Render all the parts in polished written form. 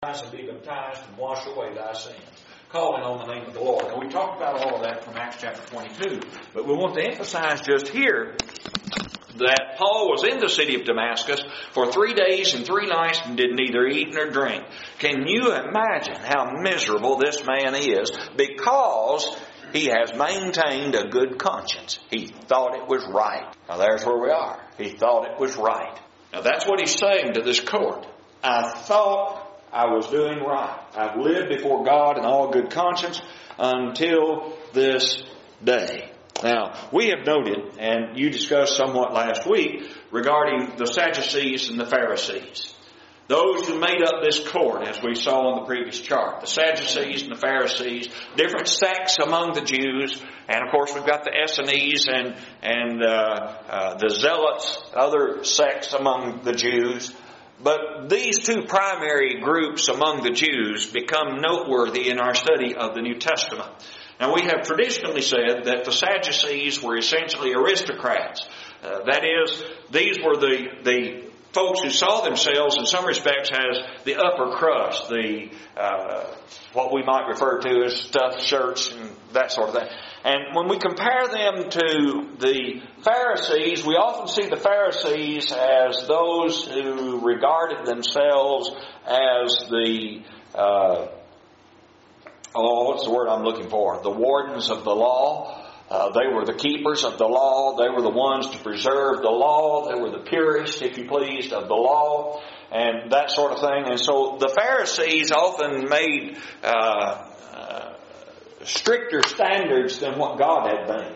rise and be baptized and wash away thy sins, calling on the name of the Lord. Now, we talked about all of that from Acts chapter 22, but we want to emphasize just here that Paul was in the city of Damascus for 3 days and 3 nights and did neither eat nor drink. Can you imagine how miserable this man is because he has maintained a good conscience? He thought it was right. Now there's where we are. He thought it was right. Now that's what he's saying to this court. I thought I was doing right. I've lived before God in all good conscience until this day. Now, we have noted, and you discussed somewhat last week, regarding the Sadducees and the Pharisees. Those who made up this court, as we saw on the previous chart. The Sadducees and the Pharisees, different sects among the Jews. And of course we've got the Essenes and the Zealots, other sects among the Jews. But these two primary groups among the Jews become noteworthy in our study of the New Testament. Now, we have traditionally said that the Sadducees were essentially aristocrats. That is, these were the folks who saw themselves in some respects as the upper crust, the what we might refer to as stuffed shirts and that sort of thing. And when we compare them to the Pharisees, we often see the Pharisees as those who regarded themselves as the what's the word I'm looking for? The wardens of the law. They were the keepers of the law. They were the ones to preserve the law. They were the purists, if you pleased, of the law and that sort of thing. And so the Pharisees often made stricter standards than what God had made.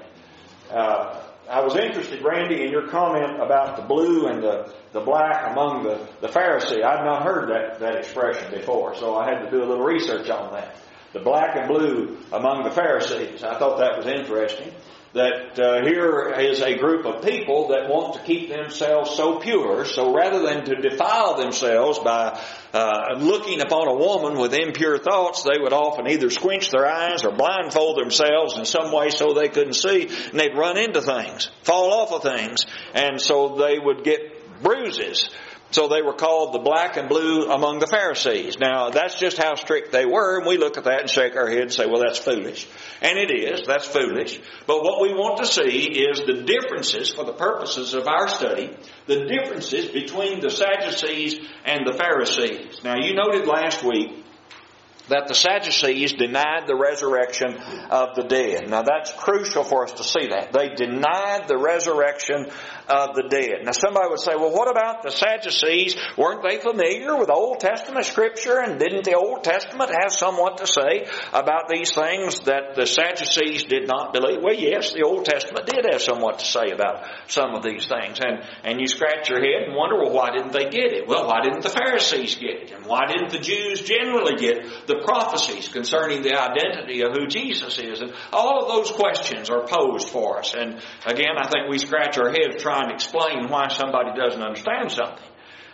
I was interested, Randy, in your comment about the blue and the black among the Pharisee. I'd not heard that expression before, so I had to do a little research on that. The black and blue among the Pharisees. I thought that was interesting. That here is a group of people that want to keep themselves so pure. So rather than to defile themselves by looking upon a woman with impure thoughts, they would often either squinch their eyes or blindfold themselves in some way so they couldn't see. And they'd run into things, fall off of things. And so they would get bruises. So they were called the black and blue among the Pharisees. Now, that's just how strict they were, and we look at that and shake our head and say, well, that's foolish. And it is, that's foolish. But what we want to see is the differences, for the purposes of our study, the differences between the Sadducees and the Pharisees. Now, you noted last week that the Sadducees denied the resurrection of the dead. Now that's crucial for us to see that. They denied the resurrection of the dead. Now somebody would say, well, what about the Sadducees? Weren't they familiar with Old Testament Scripture? And didn't the Old Testament have somewhat to say about these things that the Sadducees did not believe? Well, yes, the Old Testament did have somewhat to say about some of these things. And you scratch your head and wonder, well, why didn't they get it? Well, why didn't the Pharisees get it? And why didn't the Jews generally get it? The prophecies concerning the identity of who Jesus is. And all of those questions are posed for us. And again, I think we scratch our head trying to explain why somebody doesn't understand something.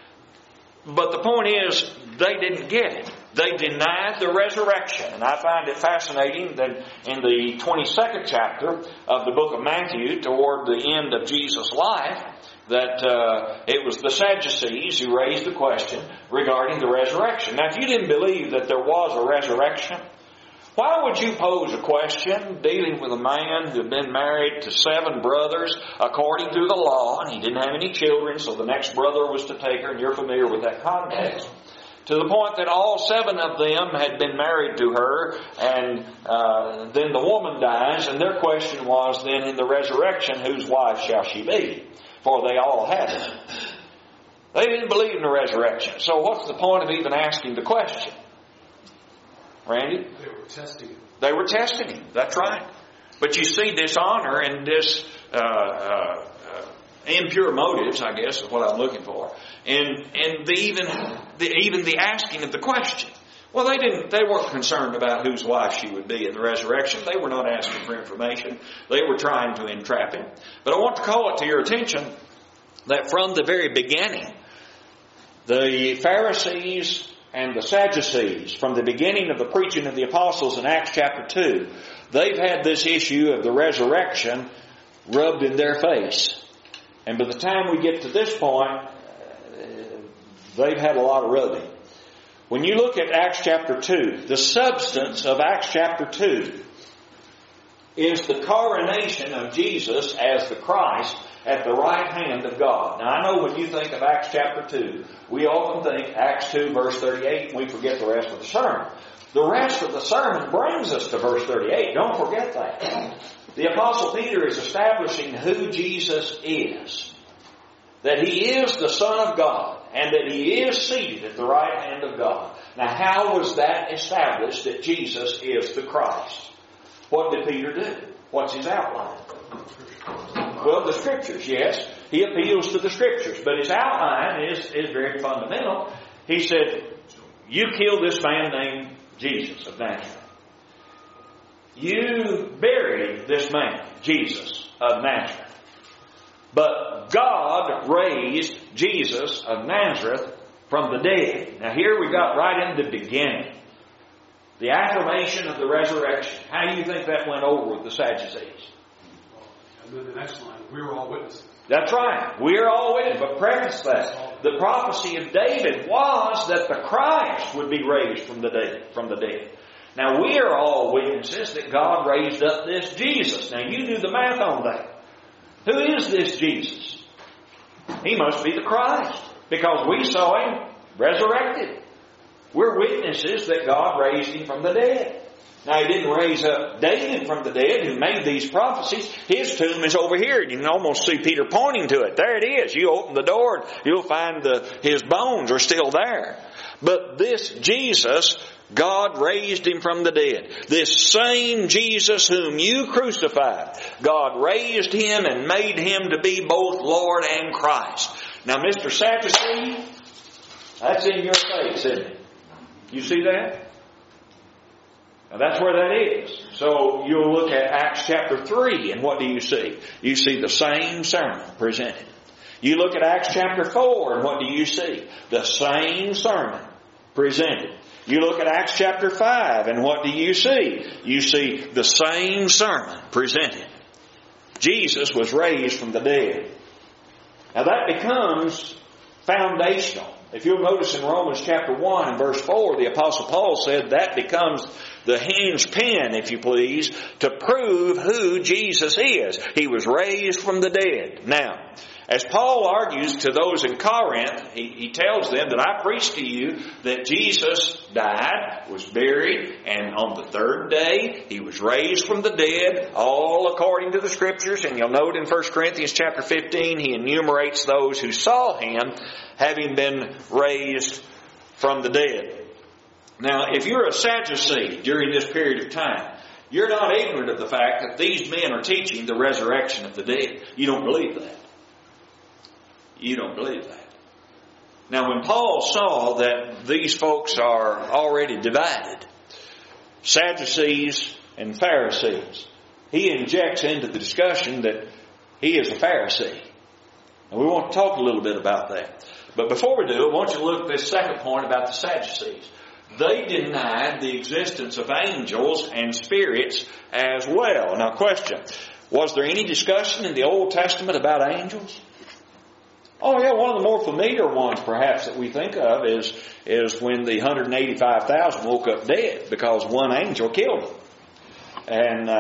But the point is, they didn't get it. They denied the resurrection. And I find it fascinating that in the 22nd chapter of the book of Matthew, toward the end of Jesus' life, that it was the Sadducees who raised the question regarding the resurrection. Now, if you didn't believe that there was a resurrection, why would you pose a question dealing with a man who had been married to 7 brothers according to the law, and he didn't have any children, so the next brother was to take her, and you're familiar with that context, to the point that all 7 of them had been married to her, and then the woman dies, and their question was then in the resurrection, whose wife shall she be? For they all had it. They didn't believe in the resurrection. So what's the point of even asking the question? Randy? They were testing him. They were testing him. That's right. But you see dishonor and this impure motives, I guess is what I'm looking for. And even the asking of the question. Well, they weren't concerned about whose wife she would be in the resurrection. They were not asking for information. They were trying to entrap him. But I want to call it to your attention that from the very beginning, the Pharisees and the Sadducees, from the beginning of the preaching of the apostles in Acts chapter 2, they've had this issue of the resurrection rubbed in their face. And by the time we get to this point, they've had a lot of rubbing. When you look at Acts chapter 2, the substance of Acts chapter 2 is the coronation of Jesus as the Christ at the right hand of God. Now I know when you think of Acts chapter 2, we often think Acts 2 verse 38 and we forget the rest of the sermon. The rest of the sermon brings us to verse 38. Don't forget that. The Apostle Peter is establishing who Jesus is. That He is the Son of God. And that He is seated at the right hand of God. Now how was that established that Jesus is the Christ? What did Peter do? What's his outline? Well, the Scriptures, yes. He appeals to the Scriptures. But his outline is very fundamental. He said, you killed this man named Jesus of Nazareth. You buried this man, Jesus of Nazareth. But God raised Jesus of Nazareth from the dead. Now here we got right in the beginning. The affirmation of the resurrection. How do you think that went over with the Sadducees? And then the next line, we were all witnesses. That's right. We are all witnesses. But preface that. The prophecy of David was that the Christ would be raised from the dead. Now we are all witnesses that God raised up this Jesus. Now you do the math on that. Who is this Jesus? He must be the Christ. Because we saw Him resurrected. We're witnesses that God raised Him from the dead. Now He didn't raise up David from the dead who made these prophecies. His tomb is over here. You can almost see Peter pointing to it. There it is. You open the door and you'll find His bones are still there. But this Jesus, God raised Him from the dead. This same Jesus whom you crucified, God raised Him and made Him to be both Lord and Christ. Now Mr. Sadducee, that's in your face, isn't it? You see that? Now that's where that is. So you'll look at Acts chapter 3 and what do you see? You see the same sermon presented. You look at Acts chapter 4 and what do you see? The same sermon presented. You look at Acts chapter 5 and what do you see? You see the same sermon presented. Jesus was raised from the dead. Now that becomes foundational. If you'll notice in Romans chapter 1 and verse 4, the Apostle Paul said that becomes the hinge pin, if you please, to prove who Jesus is. He was raised from the dead. Now, as Paul argues to those in Corinth, he tells them that I preach to you that Jesus died, was buried, and on the third day He was raised from the dead, all according to the Scriptures. And you'll note in 1 Corinthians chapter 15, he enumerates those who saw Him having been raised from the dead. Now, if you're a Sadducee during this period of time, you're not ignorant of the fact that these men are teaching the resurrection of the dead. You don't believe that. You don't believe that. Now, when Paul saw that these folks are already divided, Sadducees and Pharisees, he injects into the discussion that he is a Pharisee. And we want to talk a little bit about that. But before we do, I want you to look at this second point about the Sadducees. They denied the existence of angels and spirits as well. Now, question, was there any discussion in the Old Testament about angels? Oh yeah, one of the more familiar ones perhaps that we think of is when the 185,000 woke up dead because one angel killed them. And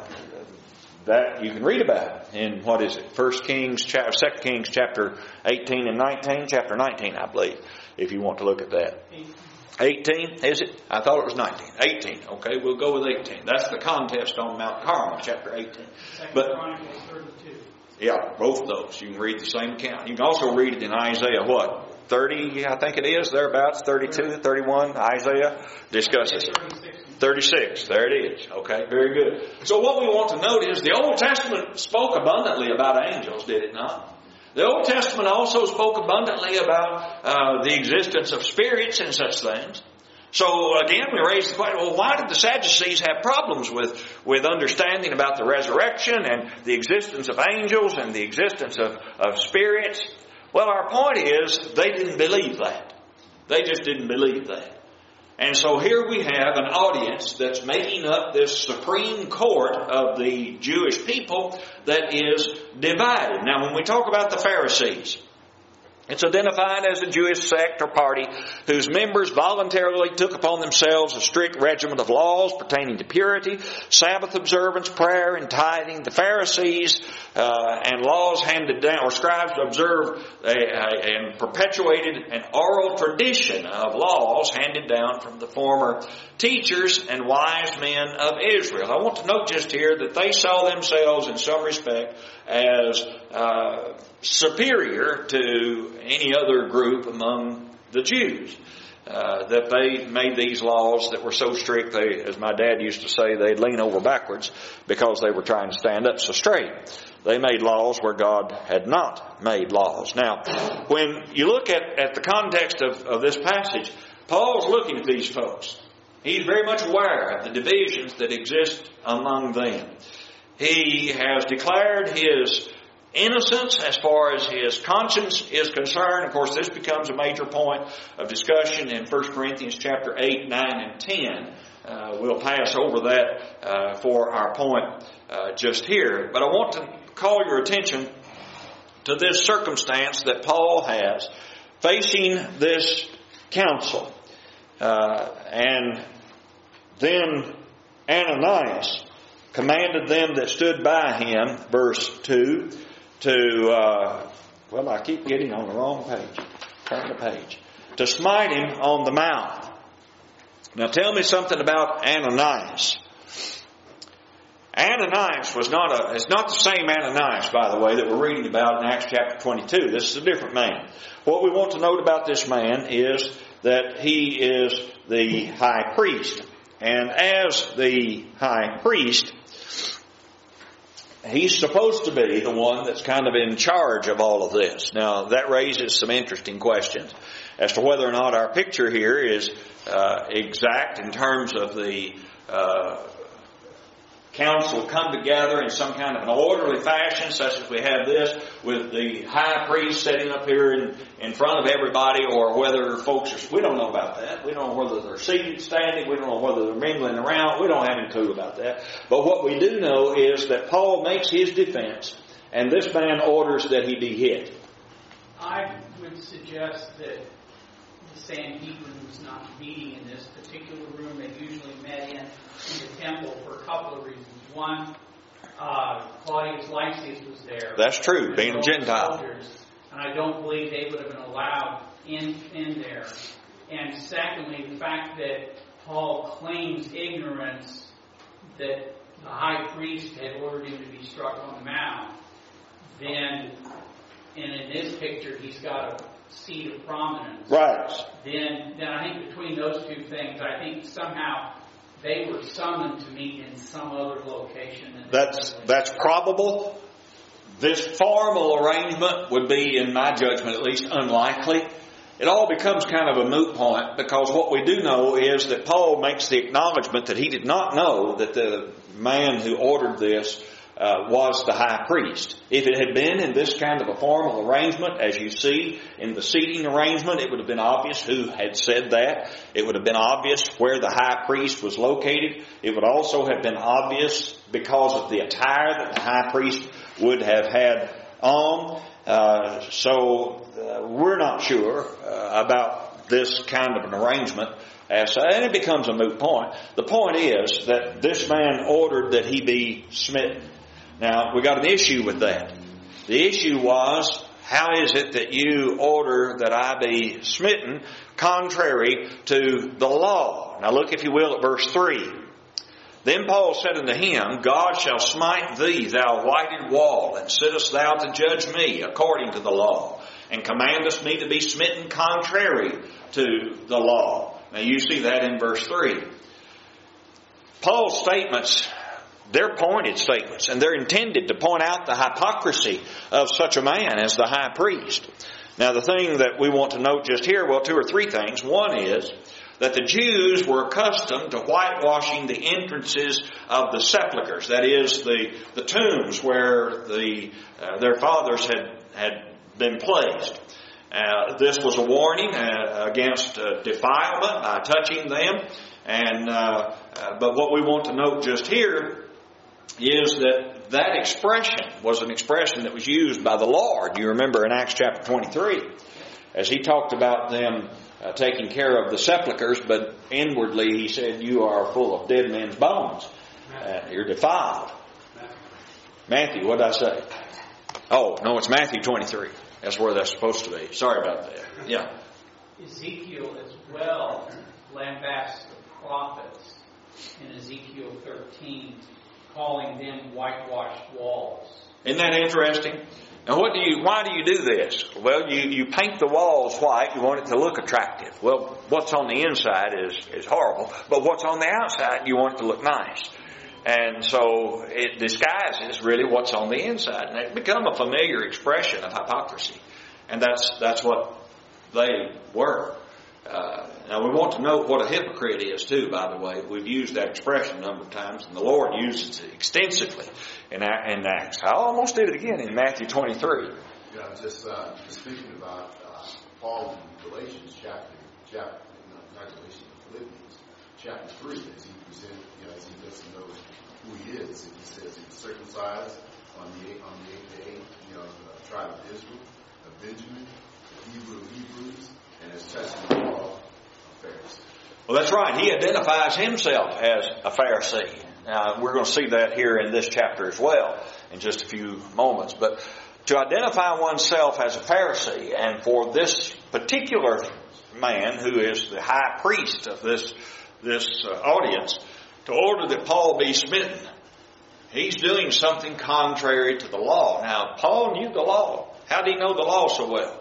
that you can read about in, 2 Kings chapter 18 and 19, chapter 19 I believe, if you want to look at that. 18, is it? I thought it was 19. 18, okay, we'll go with 18. That's the contest on Mount Carmel, chapter 18. But Chronicles 32. Yeah, both of those. You can read the same account. You can also read it in Isaiah, 30, I think it is, thereabouts, 32, 31, Isaiah discusses it. 36, there it is. Okay, very good. So what we want to note is the Old Testament spoke abundantly about angels, did it not? The Old Testament also spoke abundantly about the existence of spirits and such things. So again, we raise the question, well, why did the Sadducees have problems with understanding about the resurrection and the existence of angels and the existence of spirits? Well, our point is they didn't believe that. They just didn't believe that. And so here we have an audience that's making up this supreme court of the Jewish people that is divided. Now, when we talk about the Pharisees, It's identified as a Jewish sect or party whose members voluntarily took upon themselves a strict regimen of laws pertaining to purity, Sabbath observance, prayer, and tithing. The Pharisees and laws handed down, or scribes observed and perpetuated an oral tradition of laws handed down from the former teachers and wise men of Israel. I want to note just here that they saw themselves in some respect as superior to any other group among the Jews. That they made these laws that were so strict, they, as my dad used to say, they'd lean over backwards because they were trying to stand up so straight. They made laws where God had not made laws. Now, when you look at the context of this passage, Paul's looking at these folks. He's very much aware of the divisions that exist among them. He has declared his innocence as far as his conscience is concerned. Of course, this becomes a major point of discussion in 1 Corinthians chapter 8, 9, and 10. We'll pass over that for our point just here. But I want to call your attention to this circumstance that Paul has facing this council. And then Ananias commanded them that stood by him, verse 2, I keep getting on the wrong page. Turn the page. To smite him on the mouth. Now tell me something about Ananias. Ananias is not the same Ananias, by the way, that we're reading about in Acts chapter 22. This is a different man. What we want to note about this man is that he is the high priest. And as the high priest, he's supposed to be the one that's kind of in charge of all of this. Now, that raises some interesting questions as to whether or not our picture here is exact in terms of the council come together in some kind of an orderly fashion, such as we have this, with the high priest sitting up here in front of everybody, or whether folks are, we don't know about that. We don't know whether they're seated, standing, we don't know whether they're mingling around, we don't have any clue about that. But what we do know is that Paul makes his defense, and this man orders that he be hit. I would suggest that the Sanhedrin was not meeting in this particular room. They usually met in the temple for a couple of reasons. One, Claudius Lysias was there. That's true, being a Gentile. Soldiers, and I don't believe they would have been allowed in there. And secondly, the fact that Paul claims ignorance that the high priest had ordered him to be struck on the mouth, then, and in this picture he's got a seat of prominence. Right. Then I think between those two things, I think somehow they were summoned to meet in some other location. That's probable. This formal arrangement would be, in my judgment at least, unlikely. It all becomes kind of a moot point, because what we do know is that Paul makes the acknowledgement that he did not know that the man who ordered this was the high priest. If it had been in this kind of a formal arrangement, as you see in the seating arrangement, it would have been obvious who had said that. It would have been obvious where the high priest was located. It would also have been obvious because of the attire that the high priest would have had on. So we're not sure about this kind of an arrangement. And it becomes a moot point. The point is that this man ordered that he be smitten. Now, we got an issue with that. The issue was, how is it that you order that I be smitten contrary to the law? Now look, if you will, at verse 3. Then Paul said unto him, God shall smite thee, thou whited wall, and sittest thou to judge me according to the law, and commandest me to be smitten contrary to the law. Now you see that in verse 3. Paul's statements, they're pointed statements, and they're intended to point out the hypocrisy of such a man as the high priest. Now the thing that we want to note just here, well, two or three things. One is that the Jews were accustomed to whitewashing the entrances of the sepulchres, that is, the tombs where their fathers had been placed. This was a warning against defilement by touching them. But what we want to note just here is that expression was an expression that was used by the Lord. You remember in Acts chapter 23. as he talked about them taking care of the sepulchres, but inwardly he said, you are full of dead men's bones. You're defiled. Matthew, what did I say? Oh, no, it's Matthew 23. That's where that's supposed to be. Sorry about that. Yeah. Ezekiel as well lambasts the prophets in Ezekiel 13, calling them whitewashed walls. Isn't that interesting? Now, why do you do this? Well, you paint the walls white. You want it to look attractive. Well, what's on the inside is horrible, but what's on the outside, you want it to look nice. And so it disguises really what's on the inside. And it become a familiar expression of hypocrisy. And that's what they were. Now we want to know what a hypocrite is too, by the way. We've used that expression a number of times, and the Lord uses it extensively in Acts. I almost did it again in Matthew 23. Yeah, just thinking about Paul in Galatians not Galatians, Philippians chapter 3, as he presented, as he lets them know who he is, and he says he was circumcised on the eighth day, the tribe of Israel, of Benjamin, the Hebrew of Hebrews, and has touched the law of Pharisees. Well, that's right. He identifies himself as a Pharisee. Now, we're going to see that here in this chapter as well in just a few moments. But to identify oneself as a Pharisee, and for this particular man who is the high priest of this audience, to order that Paul be smitten, he's doing something contrary to the law. Now, Paul knew the law. How did he know the law so well?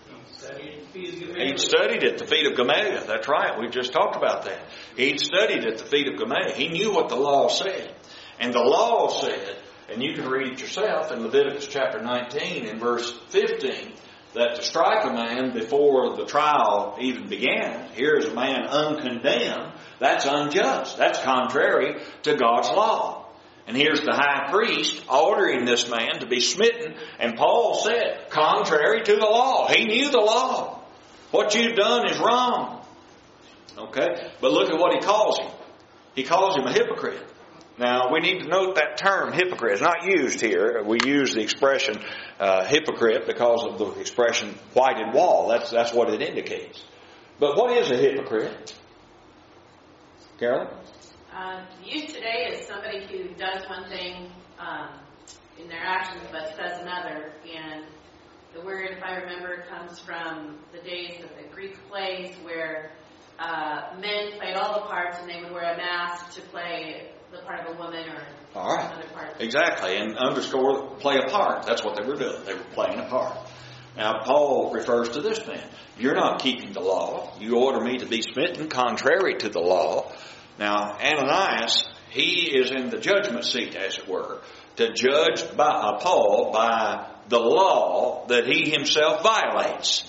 He'd studied at the feet of Gamaliel. That's right. We've just talked about that. He'd studied at the feet of Gamaliel. He knew what the law said. And the law said, and you can read it yourself in Leviticus chapter 19 in verse 15, that to strike a man before the trial even began, here's a man uncondemned, that's unjust. That's contrary to God's law. And here's the high priest ordering this man to be smitten. And Paul said, contrary to the law. He knew the law. What you've done is wrong. Okay? But look at what he calls him. He calls him a hypocrite. Now, we need to note that term, hypocrite, is not used here. We use the expression hypocrite because of the expression whited wall. That's what it indicates. But what is a hypocrite? Carolyn? Used today is somebody who does one thing in their actions but says another. And the word, if I remember, comes from the days of the Greek plays where men played all the parts and they would wear a mask to play the part of a woman or another part. Exactly, and underscore play a part. That's what they were doing. They were playing a part. Now, Paul refers to this man. You're not keeping the law. You order me to be smitten contrary to the law. Now, Ananias, he is in the judgment seat, as it were, to judge Paul by the law that he himself violates.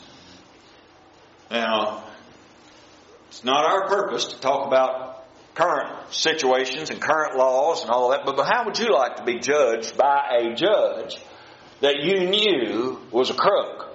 Now, it's not our purpose to talk about current situations and current laws and all that, but how would you like to be judged by a judge that you knew was a crook?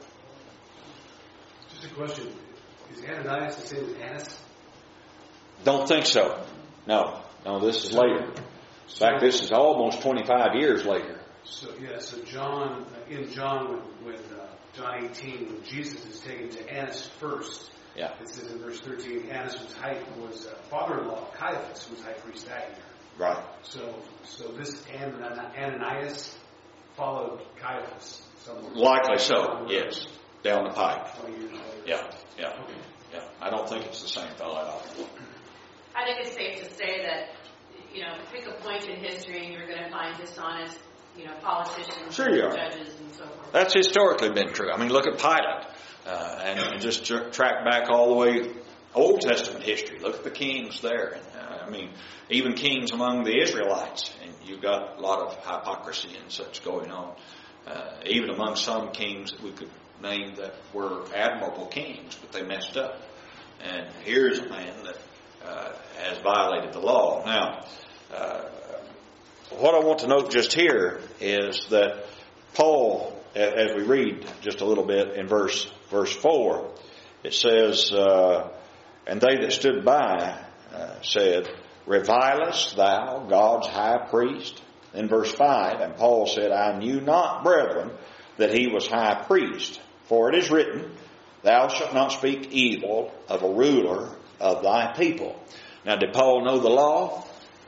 Just a question. Is Ananias the same as Annas? Don't think so. No, this is later. In fact, this is almost 25 years later. So John, when John 18, when Jesus is taken to Annas first, yeah. It says in verse 13, Annas was father-in-law, Caiaphas, was high priest that year. Right. So this Ananias followed Caiaphas somewhere. Likely so, yes. Down the pike. 20 years later. Yeah. I don't think it's the same fellow at all. I think it's safe to say that, pick a point in history and you're going to find dishonest, politicians, sure you are. Judges, and so forth. That's historically been true. I mean, look at Pilate. And just track back all the way Old Testament history. Look at the kings there. Even kings among the Israelites. And you've got a lot of hypocrisy and such going on. Even among some kings that we could name that were admirable kings, but they messed up. And here's a man that has violated the law. Now, what I want to note just here is that Paul, as we read just a little bit in verse 4, it says, and they that stood by said, revilest thou God's high priest? In verse 5, and Paul said, I knew not, brethren, that he was high priest. For it is written, Thou shalt not speak evil of a ruler of thy people. Now, did Paul know the law?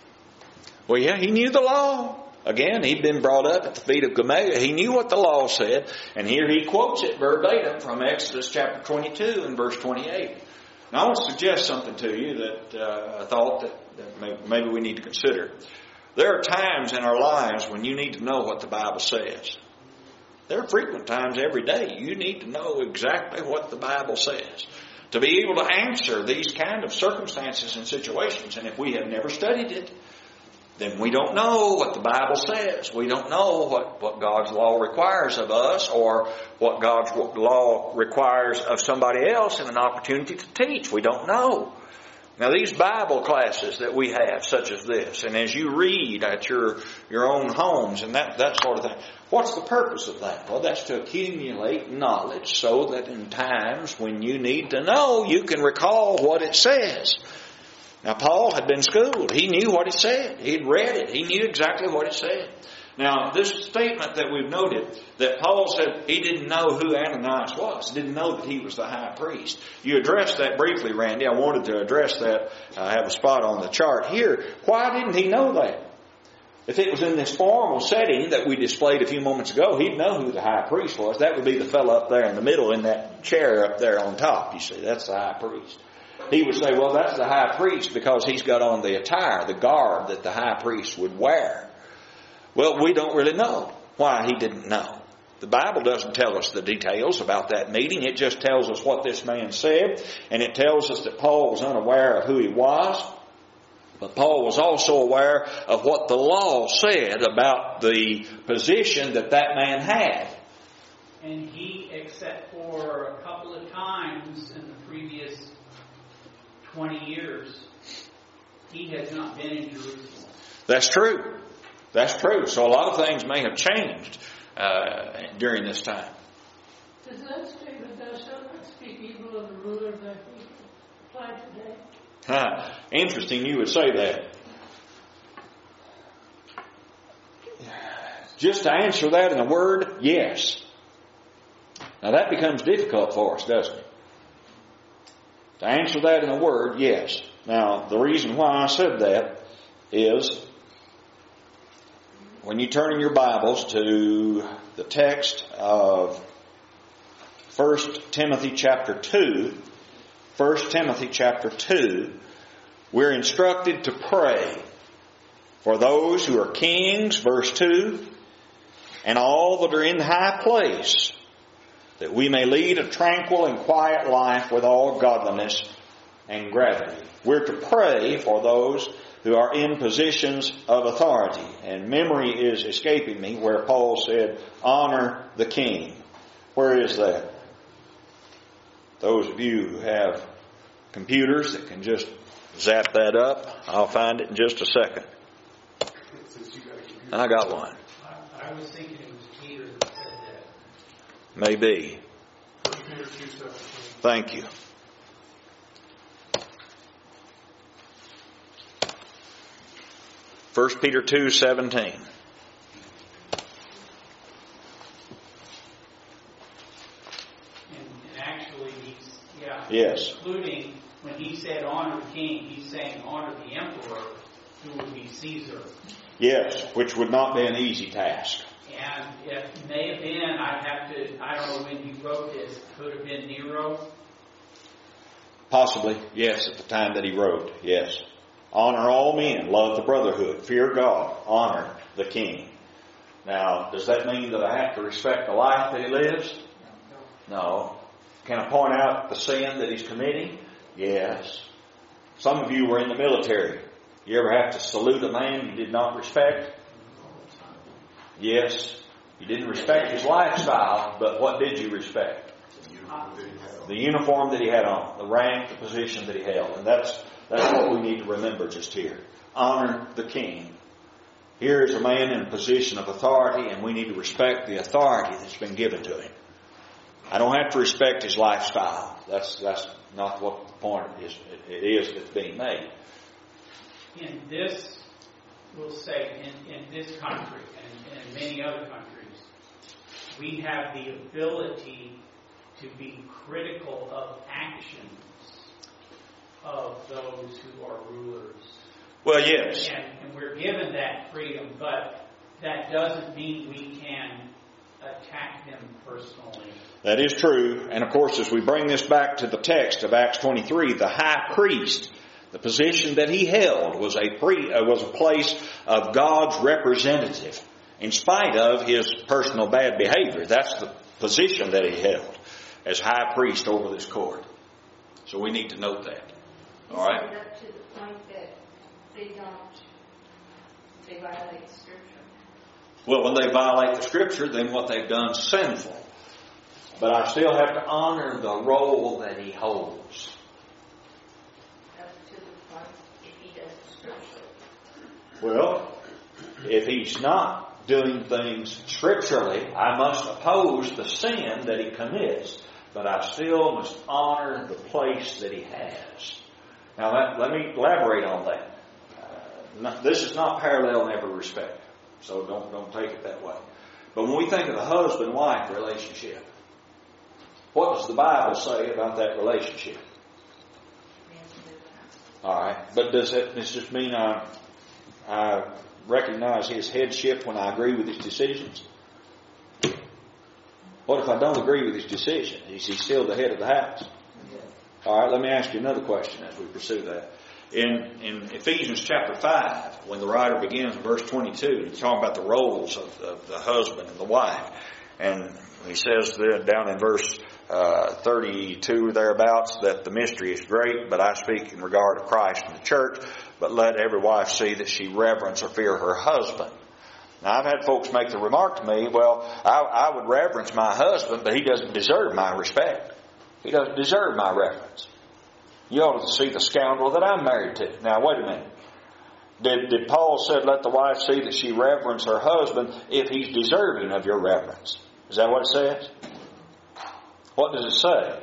Well, yeah, he knew the law. Again, he'd been brought up at the feet of Gamaliel. He knew what the law said. And here he quotes it verbatim from Exodus chapter 22 and verse 28. Now, I want to suggest something to you that I thought that maybe we need to consider. There are times in our lives when you need to know what the Bible says. There are frequent times every day you need to know exactly what the Bible says to be able to answer these kind of circumstances and situations. And if we have never studied it, then we don't know what the Bible says. We don't know what God's law requires of us, or what God's law requires of somebody else in an opportunity to teach. We don't know. Now, these Bible classes that we have, such as this, and as you read at your own homes and that sort of thing, what's the purpose of that? Well, that's to accumulate knowledge so that in times when you need to know, you can recall what it says. Now, Paul had been schooled. He knew what it said. He'd read it. He knew exactly what it said. Now, this statement that we've noted, that Paul said he didn't know who Ananias was, didn't know that he was the high priest. You addressed that briefly, Randy. I wanted to address that. I have a spot on the chart here. Why didn't he know that? If it was in this formal setting that we displayed a few moments ago, he'd know who the high priest was. That would be the fellow up there in the middle in that chair up there on top. You see, that's the high priest. He would say, well, that's the high priest because he's got on the attire, the garb that the high priest would wear. Well, we don't really know why he didn't know. The Bible doesn't tell us the details about that meeting. It just tells us what this man said, and it tells us that Paul was unaware of who he was. But Paul was also aware of what the law said about the position that man had. And he, except for a couple of times in the previous 20 years, he has not been in Jerusalem. That's true. That's true. So a lot of things may have changed during this time. Does that statement, thou shalt not speak evil of the ruler of thy people, apply today? Interesting you would say that. Just to answer that in a word, yes. Now that becomes difficult for us, doesn't it? To answer that in a word, yes. Now, the reason why I said that is when you turn in your Bibles to the text of 1 Timothy chapter 2, 1 Timothy chapter 2, we're instructed to pray for those who are kings, verse 2, and all that are in high place, that we may lead a tranquil and quiet life with all godliness and gravity. We're to pray for those who are in positions of authority. And memory is escaping me where Paul said, honor the king. Where is that? Those of you who have computers that can just zap that up, I'll find it in just a second. I got one. I was thinking it was Peter that said that. Maybe. Thank you. First Peter 2:17. And actually, yes. Including when he said honor the king, he's saying honor the emperor, who would be Caesar. Yes, which would not be an easy task. And it may have been, I don't know when he wrote this, could have been Nero. Possibly, yes, at the time that he wrote, yes. Honor all men, love the brotherhood, fear God, honor the king. Now, does that mean that I have to respect the life that he lives? No. Can I point out the sin that he's committing? Yes. Some of you were in the military. You ever have to salute a man you did not respect? Yes. You didn't respect his lifestyle, but what did you respect? The uniform that he had on, the rank, the position that he held. And that's what we need to remember just here. Honor the king. Here is a man in a position of authority, and we need to respect the authority that's been given to him. I don't have to respect his lifestyle. That's not what the point is that's being made. In this, we'll say, in this country and in many other countries, we have the ability to be critical of actions of those who are rulers. Well, yes. And we're given that freedom, but that doesn't mean we can attack them personally. That is true. And of course, as we bring this back to the text of Acts 23, the high priest, the position that he held was a place of God's representative, in spite of his personal bad behavior. That's the position that he held as high priest over this court. So we need to note that. All right? Up to the point that they violate the Scripture. Well, when they violate the Scripture, then what they've done is sinful. But I still have to honor the role that he holds. Up to the point if he does the Scripture. Well, if he's not doing things scripturally, I must oppose the sin that he commits. But I still must honor the place that he has. Now, let me elaborate on that. This is not parallel in every respect. So don't take it that way. But when we think of the husband-wife relationship, what does the Bible say about that relationship? All right. But does this just mean I recognize his headship when I agree with his decisions? What if I don't agree with his decision? Is he still the head of the house? All right. Let me ask you another question as we pursue that. In Ephesians chapter 5, when the writer begins in verse 22, he's talking about the roles of the husband and the wife. And he says there down in verse 32 thereabouts that the mystery is great, but I speak in regard to Christ and the church. But let every wife see that she reverence or fear her husband. Now, I've had folks make the remark to me, well, I would reverence my husband, but he doesn't deserve my respect. He doesn't deserve my reverence. You ought to see the scoundrel that I'm married to. Now, wait a minute. Did Paul said, let the wife see that she reverence her husband if he's deserving of your reverence? Is that what it says? What does it say?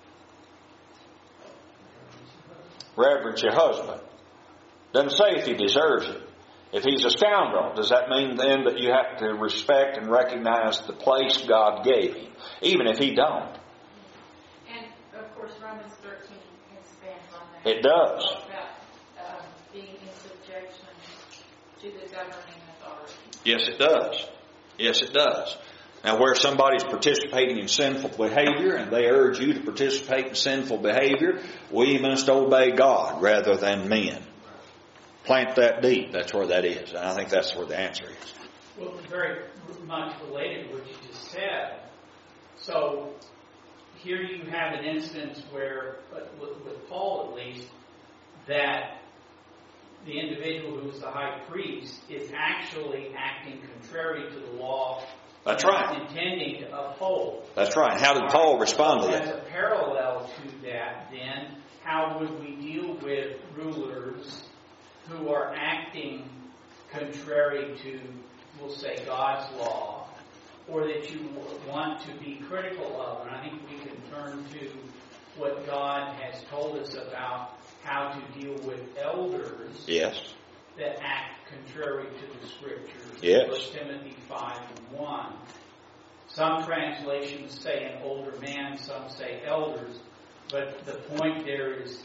Reverence your husband. Doesn't say if he deserves it. If he's a scoundrel, does that mean then that you have to respect and recognize the place God gave him, even if he don't? And, of course, Romans 13 expands on that. It does. About being in subjection to the governing authority. Yes, it does. Yes, it does. Now, where somebody's participating in sinful behavior and they urge you to participate in sinful behavior, we must obey God rather than men. Plant that deep. That's where that is. And I think that's where the answer is. Well, very much related to what you just said. So, here you have an instance where, with Paul at least, that the individual who is the high priest is actually acting contrary to the law. That's right. Intending to uphold. That's right. How did Paul respond to that? As a parallel to that, then, how would we deal with rulers who are acting contrary to, we'll say, God's law, or that you want to be critical of? And I think we can turn to what God has told us about how to deal with elders. Yes. That act contrary to the Scriptures. Yes. 1 Timothy 5:1. Some translations say an older man, some say elders, but the point there is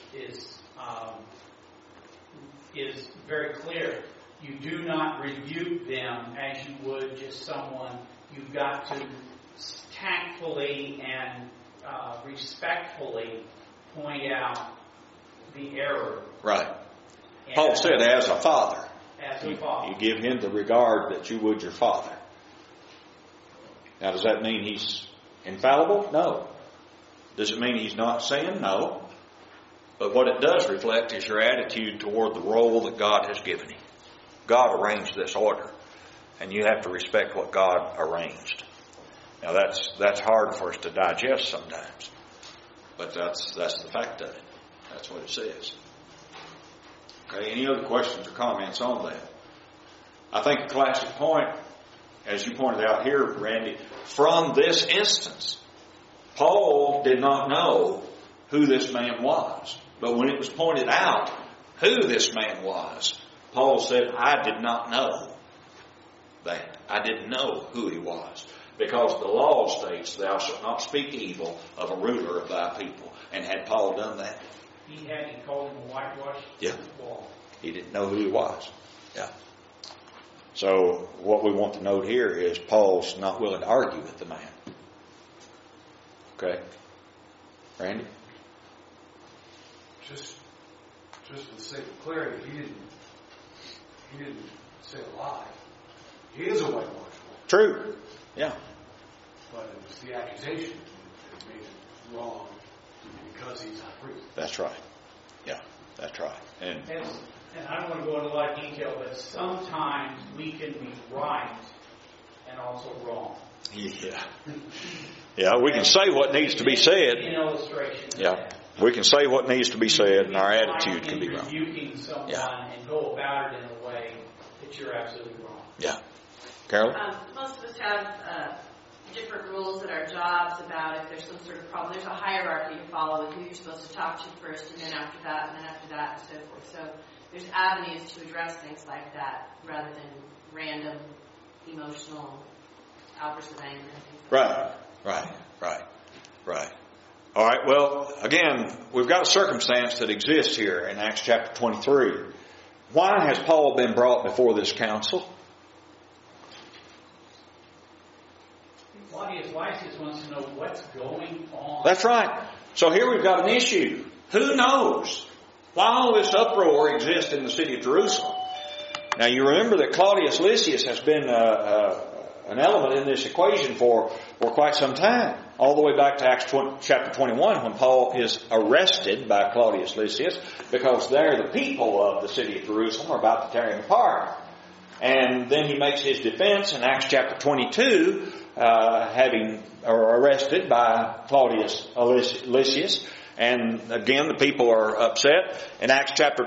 very clear. You do not rebuke them as you would just someone. You've got to tactfully and respectfully point out the error. Right. Paul said, as a father. As a father. You give him the regard that you would your father. Now, does that mean he's infallible? No. Does it mean he's not sin? No. But what it does reflect is your attitude toward the role that God has given him. God arranged this order, and you have to respect what God arranged. Now, that's hard for us to digest sometimes, but that's the fact of it. That's what it says. Okay, any other questions or comments on that? I think a classic point, as you pointed out here, Randy, from this instance, Paul did not know who this man was. But when it was pointed out who this man was, Paul said, I did not know that. I didn't know who he was. Because the law states, thou shalt not speak evil of a ruler of thy people. And had Paul done that? He called him a whitewash wall. He didn't know who he was. Yeah. So what we want to note here is Paul's not willing to argue with the man. Okay? Randy? Just for the sake of clarity, he didn't say a lie. He is a whitewash wall. True. Yeah. But it was the accusation that made it wrong because he's high priest. That's right. Yeah, that's right. And I don't want to go into a lot of detail, but sometimes we can be right and also wrong. yeah. Yeah, we can say what needs to be said. In illustration. Yeah. We can say what needs to be said, and our attitude can be wrong. Rebuking someone and go about it in a way that you're absolutely wrong. Yeah. Carol? Most of us have different rules at our jobs about if there's some sort of problem. There's a hierarchy to follow with who you're supposed to talk to first, and then after that, and then after that, and so forth. So there's avenues to address things like that rather than random emotional outbursts of anger and things like that. Right. All right, well, again, we've got a circumstance that exists here in Acts chapter 23. Why has Paul been brought before this council? Claudius Lysias wants to know what's going on. That's right. So here we've got an issue. Who knows why all this uproar exists in the city of Jerusalem? Now you remember that Claudius Lysias has been an element in this equation for quite some time. All the way back to Acts chapter 21 when Paul is arrested by Claudius Lysias because there the people of the city of Jerusalem are about to tear him apart. And then he makes his defense in Acts chapter 22 arrested by Claudius Lysias. And again the people are upset. In Acts chapter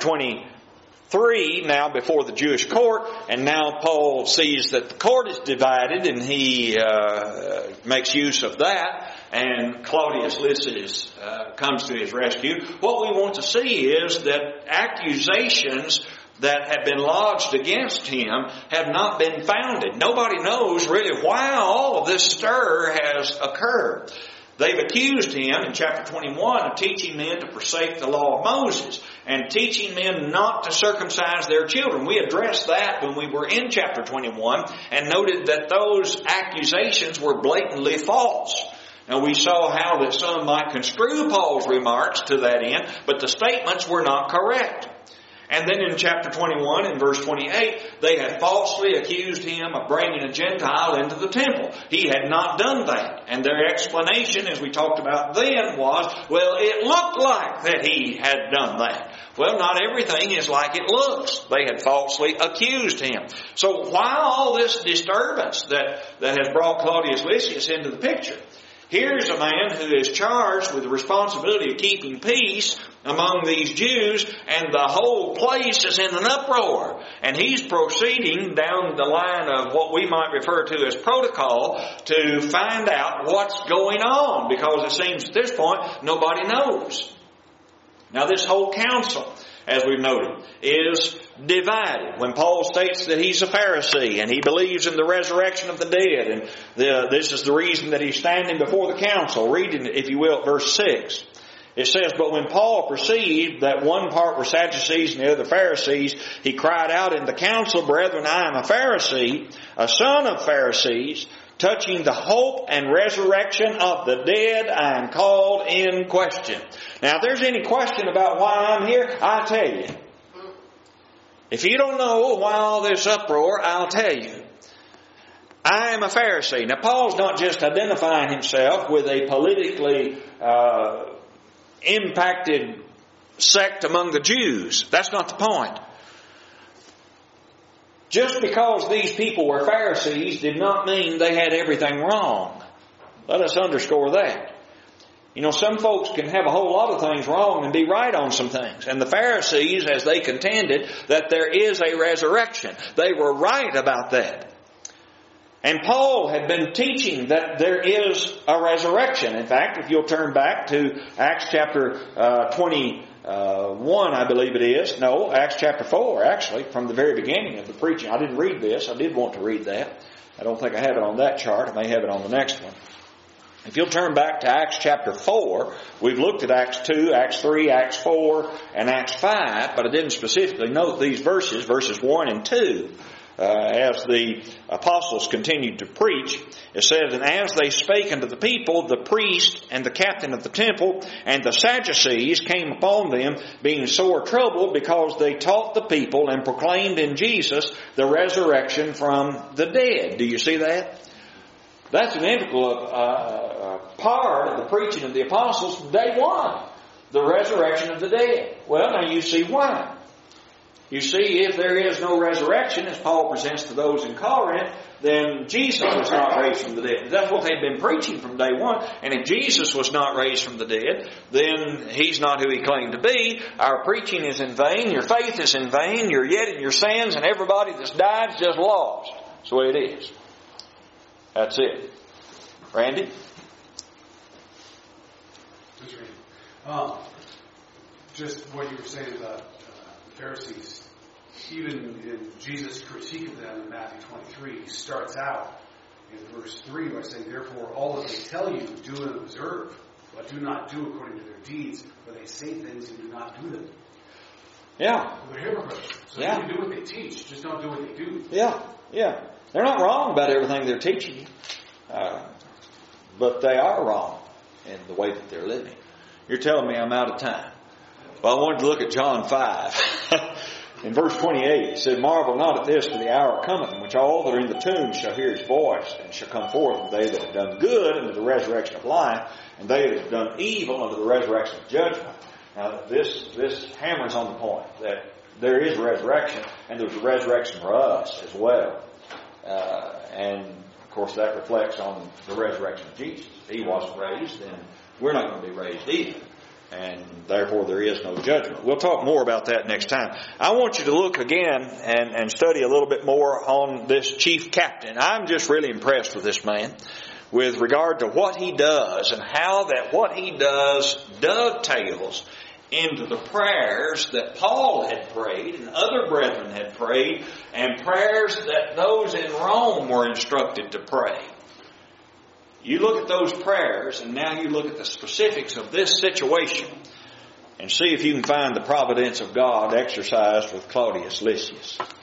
23, now before the Jewish court, and now Paul sees that the court is divided, and he makes use of that, and Claudius Lysias comes to his rescue. What we want to see is that accusations that have been lodged against him have not been founded. Nobody knows really why all of this stir has occurred. They've accused him in chapter 21 of teaching men to forsake the law of Moses and teaching men not to circumcise their children. We addressed that when we were in chapter 21 and noted that those accusations were blatantly false. Now we saw how that some might construe Paul's remarks to that end, but the statements were not correct. And then in chapter 21, in verse 28, they had falsely accused him of bringing a Gentile into the temple. He had not done that. And their explanation, as we talked about then, was, well, it looked like that he had done that. Well, not everything is like it looks. They had falsely accused him. So why all this disturbance that has brought Claudius Lysias into the picture? Here's a man who is charged with the responsibility of keeping peace among these Jews, and the whole place is in an uproar. And he's proceeding down the line of what we might refer to as protocol to find out what's going on, because it seems at this point nobody knows. Now this whole council, as we've noted, is divided. When Paul states that he's a Pharisee and he believes in the resurrection of the dead, and this is the reason that he's standing before the council, reading, if you will, verse 6. It says, but when Paul perceived that one part were Sadducees and the other Pharisees, he cried out in the council, brethren, I am a Pharisee, a son of Pharisees. Touching the hope and resurrection of the dead, I am called in question. Now, if there's any question about why I'm here, I'll tell you. If you don't know why all this uproar, I'll tell you. I am a Pharisee. Now, Paul's not just identifying himself with a politically impacted sect among the Jews. That's not the point. Just because these people were Pharisees did not mean they had everything wrong. Let us underscore that. You know, some folks can have a whole lot of things wrong and be right on some things. And the Pharisees, as they contended that there is a resurrection, they were right about that. And Paul had been teaching that there is a resurrection. In fact, if you'll turn back to Acts chapter 21, I believe it is. No, Acts chapter 4, actually, from the very beginning of the preaching. I didn't read this. I did want to read that. I don't think I have it on that chart. I may have it on the next one. If you'll turn back to Acts chapter 4, we've looked at Acts 2, Acts 3, Acts 4, and Acts 5, but I didn't specifically note these verses 1 and 2. As the apostles continued to preach, it says, "And as they spake unto the people, the priest and the captain of the temple and the Sadducees came upon them, being sore troubled, because they taught the people and proclaimed in Jesus the resurrection from the dead." Do you see that? That's an integral part of the preaching of the apostles from day one. The resurrection of the dead. Well, now you see why. You see, if there is no resurrection, as Paul presents to those in Corinth, then Jesus was not raised from the dead. That's what they've been preaching from day one. And if Jesus was not raised from the dead, then He's not who He claimed to be. Our preaching is in vain. Your faith is in vain. You're yet in your sins, and everybody that's died is just lost. That's the way it is. That's it. Randy? Just what you were saying about the Pharisees. Even in Jesus' critique of them in Matthew 23, He starts out in verse 3 by saying, "Therefore all that they tell you, do and observe, but do not do according to their deeds, for they say things and do not do them." Yeah. They're hypocrites. So you can do what they teach, just don't do what they do. Yeah. They're not wrong about everything they're teaching you. But they are wrong in the way that they're living. You're telling me I'm out of time. Well, I wanted to look at John 5. In verse 28, it said, "Marvel not at this, for the hour cometh, in which all that are in the tomb shall hear His voice, and shall come forth, and they that have done good unto the resurrection of life, and they that have done evil unto the resurrection of judgment." Now, this hammers on the point that there is resurrection, and there's a resurrection for us as well. And, of course, that reflects on the resurrection of Jesus. If He wasn't raised, then we're not going to be raised either. And therefore there is no judgment. We'll talk more about that next time. I want you to look again and study a little bit more on this chief captain. I'm just really impressed with this man with regard to what he does and how that what he does dovetails into the prayers that Paul had prayed and other brethren had prayed, and prayers that those in Rome were instructed to pray. You look at those prayers, and now you look at the specifics of this situation, and see if you can find the providence of God exercised with Claudius Lysias.